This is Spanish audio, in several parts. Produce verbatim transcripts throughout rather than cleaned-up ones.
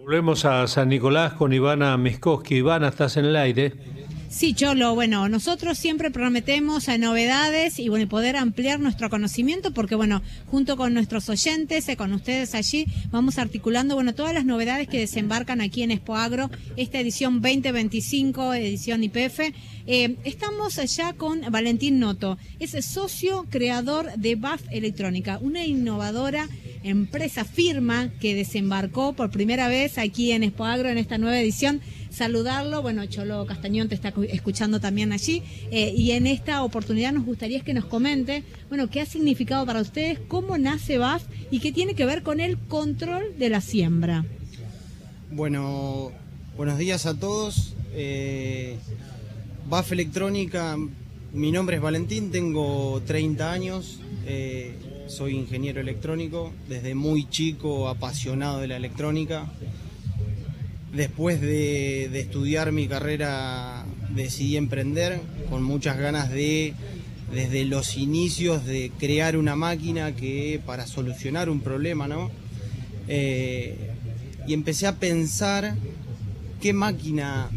Volvemos a San Nicolás con Ivana Miskowski. Ivana, estás en el aire. Sí, Cholo, bueno, nosotros siempre prometemos a novedades y bueno, poder ampliar nuestro conocimiento porque bueno, junto con nuestros oyentes, eh, con ustedes allí, vamos articulando bueno todas las novedades que desembarcan aquí en Expoagro, esta edición veinte veinticinco, edición Y P F. Eh, estamos allá con Valentín Noto, es socio creador de B A F Electrónica, una innovadora empresa firma que desembarcó por primera vez aquí en Expoagro en esta nueva edición. Saludarlo, bueno, Cholo Castañón te está escuchando también allí, eh, y en esta oportunidad nos gustaría que nos comente, bueno, qué ha significado para ustedes, cómo nace B A F y qué tiene que ver con el control de la siembra. Bueno, buenos días a todos. Eh, B A F Electrónica, mi nombre es Valentín, tengo treinta años, eh, soy ingeniero electrónico, desde muy chico apasionado de la electrónica. Después de, de estudiar mi carrera decidí emprender con muchas ganas de, desde los inicios, de crear una máquina que para solucionar un problema, ¿no? Eh, y empecé a pensar qué máquina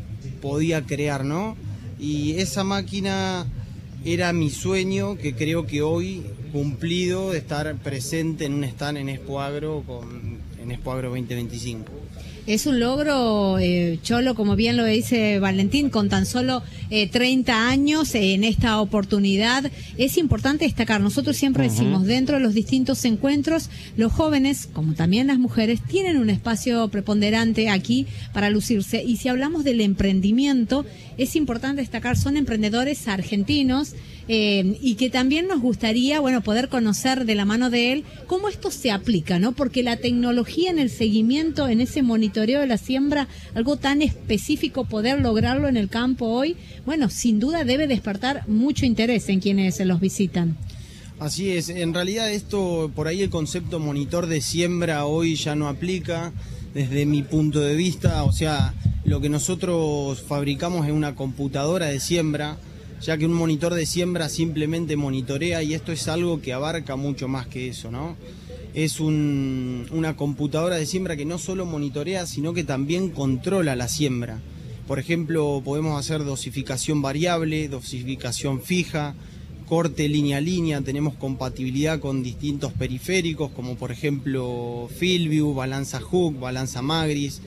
podía crear, ¿no? Y esa máquina era mi sueño, que creo que hoy cumplido, de estar presente en un stand en Expoagro, con, en Expoagro veinte veinticinco. Es un logro, eh, Cholo, como bien lo dice Valentín, con tan solo eh, treinta años eh, en esta oportunidad. Es importante destacar, nosotros siempre uh-huh. decimos, dentro de los distintos encuentros, los jóvenes, como también las mujeres, tienen un espacio preponderante aquí para lucirse. Y si hablamos del emprendimiento, es importante destacar, son emprendedores argentinos, Eh, y que también nos gustaría, bueno, poder conocer de la mano de él cómo esto se aplica, ¿no? Porque la tecnología en el seguimiento, en ese monitoreo de la siembra, algo tan específico, poder lograrlo en el campo hoy, bueno, sin duda debe despertar mucho interés en quienes se los visitan. Así es, en realidad esto, por ahí el concepto monitor de siembra hoy ya no aplica desde mi punto de vista, o sea, lo que nosotros fabricamos es una computadora de siembra, ya que un monitor de siembra simplemente monitorea, y esto es algo que abarca mucho más que eso, ¿no? Es un, una computadora de siembra que no solo monitorea, sino que también controla la siembra. Por ejemplo, podemos hacer dosificación variable, dosificación fija, corte línea a línea, tenemos compatibilidad con distintos periféricos, como por ejemplo FieldView, balanza Hook, balanza Magris.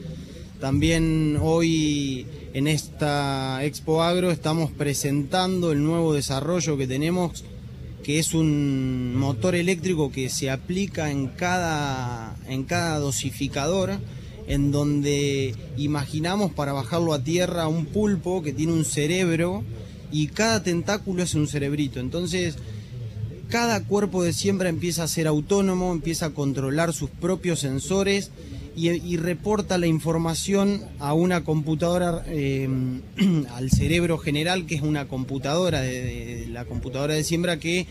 También hoy en esta Expoagro estamos presentando el nuevo desarrollo que tenemos, que es un motor eléctrico que se aplica en cada, en cada dosificador, en donde imaginamos para bajarlo a tierra un pulpo que tiene un cerebro y cada tentáculo es un cerebrito. Entonces, cada cuerpo de siembra empieza a ser autónomo, empieza a controlar sus propios sensores y, y reporta la información a una computadora, eh, al cerebro general, que es una computadora, de, de, la computadora de siembra, que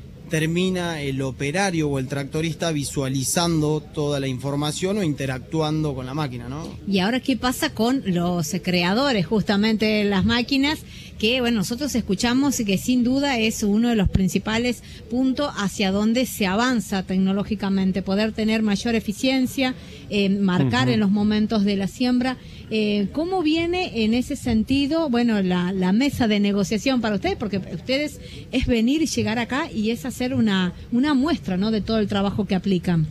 termina el operario o el tractorista visualizando toda la información o interactuando con la máquina, ¿no? Y ahora, ¿qué pasa con los creadores justamente de las máquinas? Que, bueno, nosotros escuchamos y que sin duda es uno de los principales puntos hacia donde se avanza tecnológicamente, poder tener mayor eficiencia, eh, marcar uh-huh. en los momentos de la siembra. Eh, ¿Cómo viene en ese sentido, bueno, la, la mesa de negociación para ustedes? Porque ustedes es venir y llegar acá y es hacer una, una muestra, ¿no?, de todo el trabajo que aplican.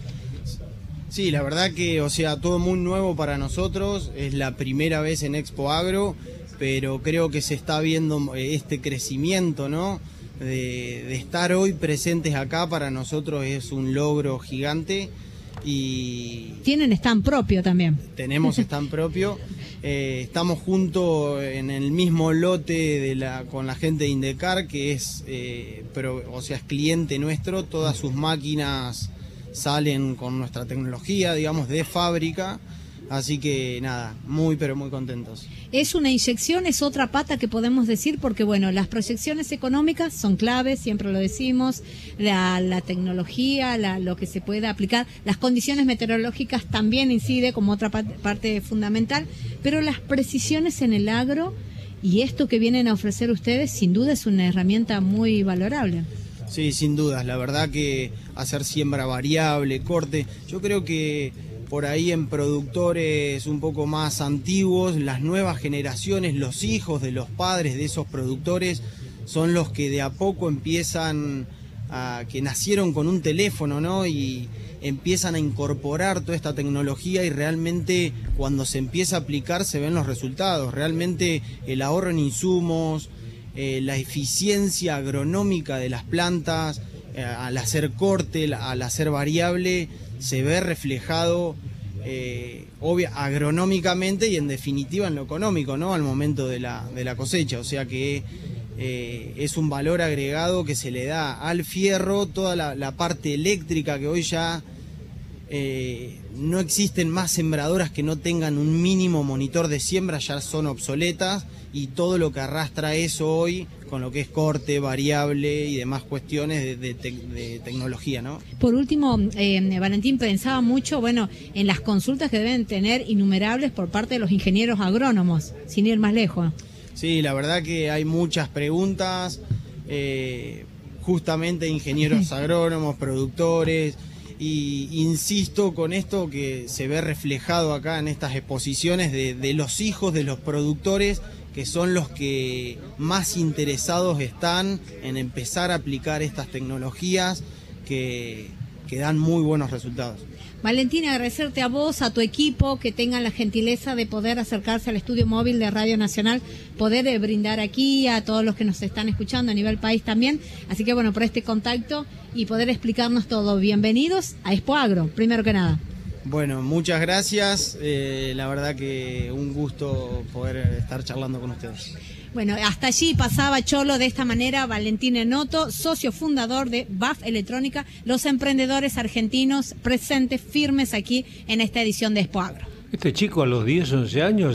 Sí, la verdad que, o sea, todo muy nuevo para nosotros, es la primera vez en Expoagro, pero creo que se está viendo este crecimiento, ¿no? De, de estar hoy presentes acá para nosotros es un logro gigante. Y tienen stand propio también. Tenemos stand propio. Eh, estamos juntos en el mismo lote de la, con la gente de Indecar, que es, eh, pero, o sea, es cliente nuestro. Todas sus máquinas salen con nuestra tecnología, digamos, de fábrica. Así que nada, muy pero muy contentos. Es una inyección, es otra pata que podemos decir, porque bueno, las proyecciones económicas son claves, siempre lo decimos, la, la tecnología, la, lo que se puede aplicar, las condiciones meteorológicas también incide como otra parte, parte fundamental, pero las precisiones en el agro y esto que vienen a ofrecer ustedes sin duda es una herramienta muy valorable. Sí, sin dudas, la verdad que hacer siembra variable, corte, yo creo que por ahí en productores un poco más antiguos, las nuevas generaciones, los hijos de los padres de esos productores son los que de a poco empiezan a, que nacieron con un teléfono, ¿no? Y empiezan a incorporar toda esta tecnología y realmente cuando se empieza a aplicar se ven los resultados. Realmente el ahorro en insumos, eh, la eficiencia agronómica de las plantas, eh, al hacer corte, al hacer variable, se ve reflejado eh, obvia, agronómicamente y en definitiva en lo económico, ¿no? Al momento de la, de la cosecha. O sea que eh, es un valor agregado que se le da al fierro, toda la, la parte eléctrica que hoy ya eh, no existen más sembradoras que no tengan un mínimo monitor de siembra, ya son obsoletas, y todo lo que arrastra eso hoy con lo que es corte, variable y demás cuestiones de, de, te, de tecnología, ¿no? Por último, eh, Valentín, pensaba mucho, bueno, en las consultas que deben tener innumerables por parte de los ingenieros agrónomos, sin ir más lejos. Sí, la verdad que hay muchas preguntas, eh, justamente ingenieros agrónomos, productores, y insisto con esto que se ve reflejado acá en estas exposiciones de, de los hijos de los productores, que son los que más interesados están en empezar a aplicar estas tecnologías que, que dan muy buenos resultados. Valentín, agradecerte a vos, a tu equipo, que tengan la gentileza de poder acercarse al estudio móvil de Radio Nacional, poder eh, brindar aquí a todos los que nos están escuchando a nivel país también. Así que bueno, por este contacto y poder explicarnos todo. Bienvenidos a Expo Agro, primero que nada. Bueno, muchas gracias. Eh, la verdad que un gusto poder estar charlando con ustedes. Bueno, hasta allí pasaba Cholo de esta manera Valentín Enoto, socio fundador de B A F Electrónica, los emprendedores argentinos presentes firmes aquí en esta edición de Expo Agro. Este chico a los diez, once años